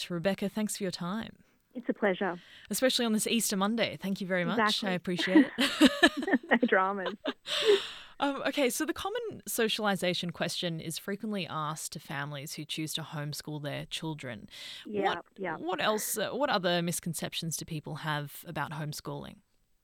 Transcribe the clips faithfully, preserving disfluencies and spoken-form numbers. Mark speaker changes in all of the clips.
Speaker 1: Rebecca, thanks for your time.
Speaker 2: It's a pleasure.
Speaker 1: Especially on this Easter Monday. Thank you very much.
Speaker 2: Exactly.
Speaker 1: I appreciate it.
Speaker 2: No dramas.
Speaker 1: Um, okay, so the common socialisation question is frequently asked to families who choose to homeschool their children.
Speaker 2: Yeah,
Speaker 1: what,
Speaker 2: yeah.
Speaker 1: What else? Uh, what other misconceptions do people have about homeschooling?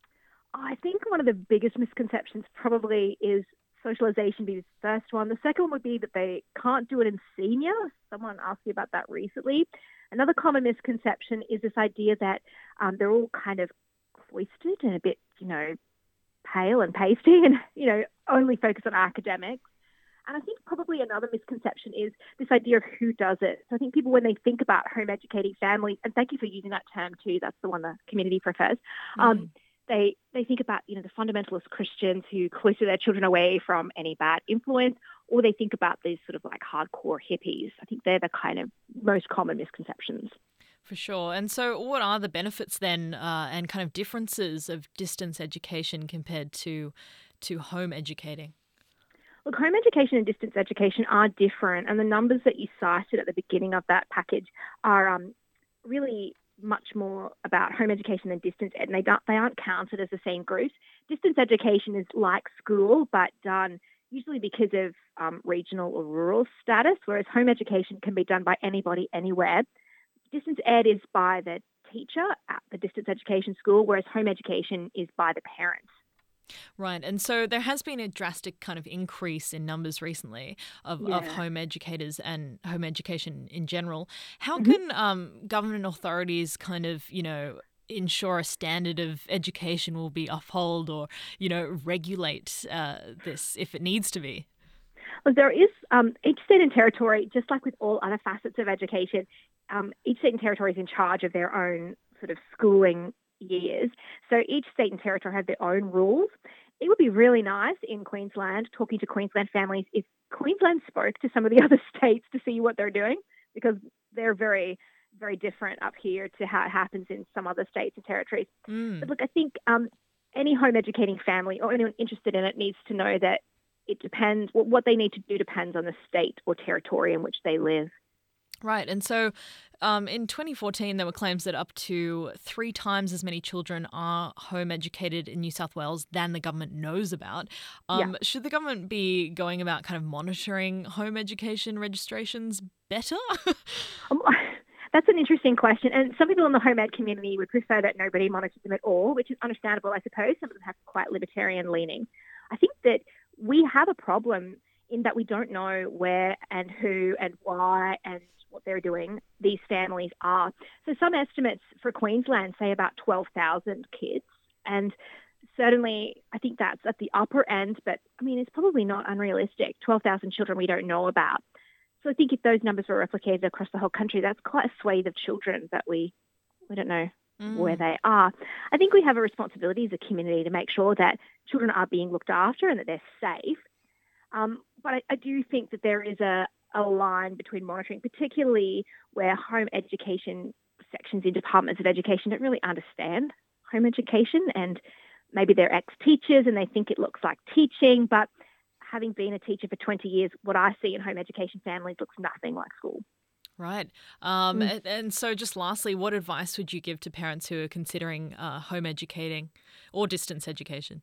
Speaker 2: I think one of the biggest misconceptions probably is socialization being the first one. The second one would be that they can't do it in senior. Someone asked me about that recently. Another common misconception is this idea that um, they're all kind of cloistered and a bit, you know, pale and pasty and, you know, only focus on academics. And I think probably another misconception is this idea of who does it. So I think people, when they think about home educating families, and thank you for using that term too, that's the one the community prefers, mm. um, they they think about, you know, the fundamentalist Christians who cloister their children away from any bad influence, or they think about these sort of like hardcore hippies. I think they're the kind of most common misconceptions.
Speaker 1: For sure. And so what are the benefits then uh, and kind of differences of distance education compared to to home educating?
Speaker 2: Look, home education and distance education are different, and the numbers that you cited at the beginning of that package are um, really much more about home education than distance ed, and they, don't, they aren't counted as the same groups. Distance education is like school, but done usually because of um, regional or rural status, whereas home education can be done by anybody, anywhere. Distance ed is by the teacher at the distance education school, whereas home education is by the parents.
Speaker 1: Right. And so there has been a drastic kind of increase in numbers recently of,
Speaker 2: yeah.
Speaker 1: of home educators and home education in general. How
Speaker 2: Mm-hmm.
Speaker 1: can um, government authorities kind of, you know, ensure a standard of education will be upheld or, you know, regulate uh, this if it needs to be?
Speaker 2: Well, there is um, each state and territory, just like with all other facets of education, um, each state and territory is in charge of their own sort of schooling years. So each state and territory have their own rules. It would be really nice in Queensland, talking to Queensland families, if Queensland spoke to some of the other states to see what they're doing, because they're very, very different up here to how it happens in some other states and territories.
Speaker 1: Mm.
Speaker 2: But look, I think um, any home educating family or anyone interested in it needs to know that it depends, what they need to do depends on the state or territory in which they live.
Speaker 1: Right. And so um, in twenty fourteen, there were claims that up to three times as many children are home educated in New South Wales than the government knows about. Um,
Speaker 2: Yeah.
Speaker 1: Should the government be going about kind of monitoring home education registrations better?
Speaker 2: um, that's an interesting question. And some people in the home ed community would prefer that nobody monitors them at all, which is understandable, I suppose. Some of them have quite libertarian leaning. I think that we have a problem in that we don't know where and who and why and what they're doing, these families are. So some estimates for Queensland say about twelve thousand kids. And certainly I think that's at the upper end, but I mean, it's probably not unrealistic. twelve thousand children we don't know about. So I think if those numbers were replicated across the whole country, that's quite a swathe of children that we, we don't know mm. where they are. I think we have a responsibility as a community to make sure that children are being looked after and that they're safe. Um, but I, I do think that there is a, a line between monitoring, particularly where home education sections in departments of education don't really understand home education, and maybe they're ex-teachers and they think it looks like teaching. But having been a teacher for twenty years, what I see in home education families looks nothing like school.
Speaker 1: Right. Um,
Speaker 2: Mm.
Speaker 1: and, and so just lastly, what advice would you give to parents who are considering uh, home educating or distance education?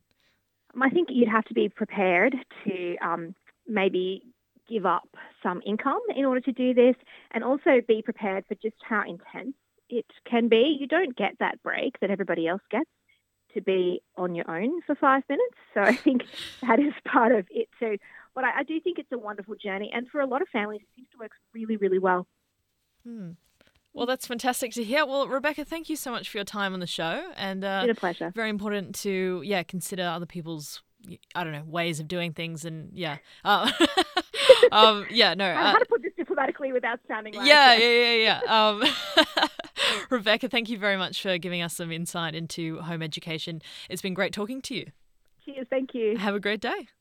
Speaker 2: I think you'd have to be prepared to um, maybe give up some income in order to do this, and also be prepared for just how intense it can be. You don't get that break that everybody else gets to be on your own for five minutes. So I think that is part of it too. But I, I do think it's a wonderful journey, and for a lot of families, it seems to work really, really well.
Speaker 1: Hmm. Well, that's fantastic to hear. Well, Rebecca, thank you so much for your time on the show. And uh,
Speaker 2: It's been a pleasure.
Speaker 1: Very important to, yeah, consider other people's, I don't know, ways of doing things. And yeah. Uh, um, yeah, no. Uh,
Speaker 2: How to put this diplomatically without sounding like
Speaker 1: Yeah, yeah, yeah, yeah. Um, Rebecca, thank you very much for giving us some insight into home education. It's been great talking to you.
Speaker 2: Cheers. Thank you.
Speaker 1: Have a great day.